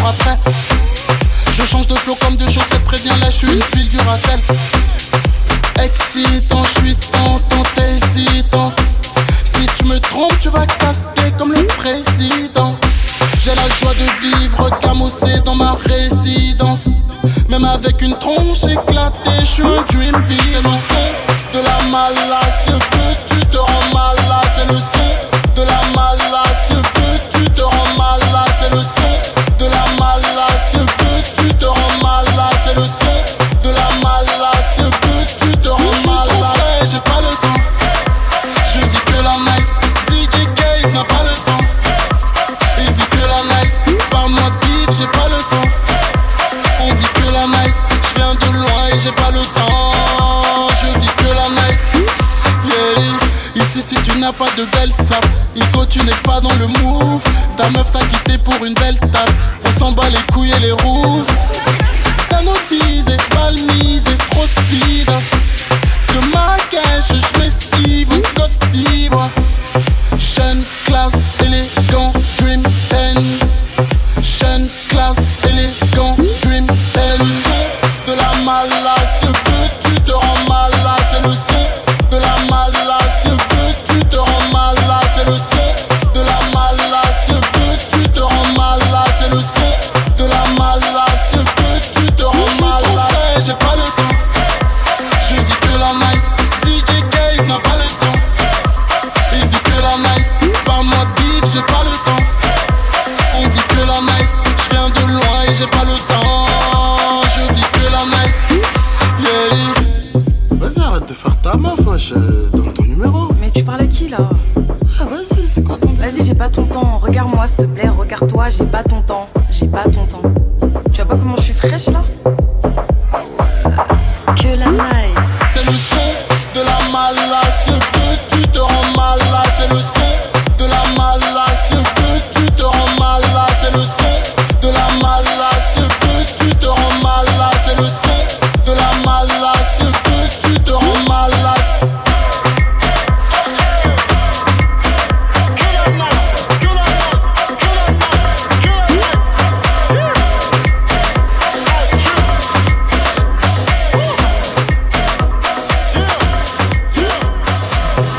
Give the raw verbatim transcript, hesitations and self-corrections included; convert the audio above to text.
jours après. Je change de flow comme de chaussettes, préviens là, je suis une pile du Racel. Excitant, je suis tentant, hésitant. Si tu me trompes, tu vas casquer comme le président. J'ai la joie de vivre camossé dans ma résidence. Même avec une tronche éclatée, je suis un dream vivant. C'est le son de la malasse que tu te rends malade. C'est le son de la malasse que tu te rends malade. C'est le son de la malasse que tu te rends malade. C'est le son de la malasse que tu te rends malade. J'ai pas le temps, je vis que la night. D J Case n'a pas le temps, il vit que la night. Parle-moi de beef, j'ai pas le temps. On vit que la night, je viens de loin et j'ai pas le temps. Je vis que la night, yeah. Ici si tu n'as pas de belle sape, Ico tu n'es pas dans le move. Ta meuf t'a quitté pour une belle table. On s'en bat les couilles et les rousses. Ça notise et balmise et trop speed. De ma cache je m'esquive une Côte d'Ivoire. Jeune, classe, élégant, dream dance. Jeune, classe, élégant, dream dance. C'est le son de la malasse que tu te rends malade. C'est le son de la malasse que tu te rends malade. C'est le son de la malasse que tu te rends malade. C'est le son de la malasse que tu te rends malade. J'ai pas le temps, je vis que la night. D J Case n'a pas le temps, il vit que la night. Parle-moi de beef, j'ai pas le temps. On vit que la night, je viens de loin et j'ai pas le temps. Je vis que la night, yeah. Vas-y, arrête de faire ta meuf, wesh, donne ton numéro. Mais tu parles à qui là? Ah, vas-y, c'est quoi ton numéro? Vas-y, j'ai pas ton temps. Regarde-moi s'il te plaît, regarde-toi, j'ai pas ton temps. J'ai pas ton temps. Tu vois pas comment je suis fraîche là? Que la night. C'est le son de la malasse que tu te rends malade. C'est le son de la malasse que tu te rends malade. C'est le son de la malasse.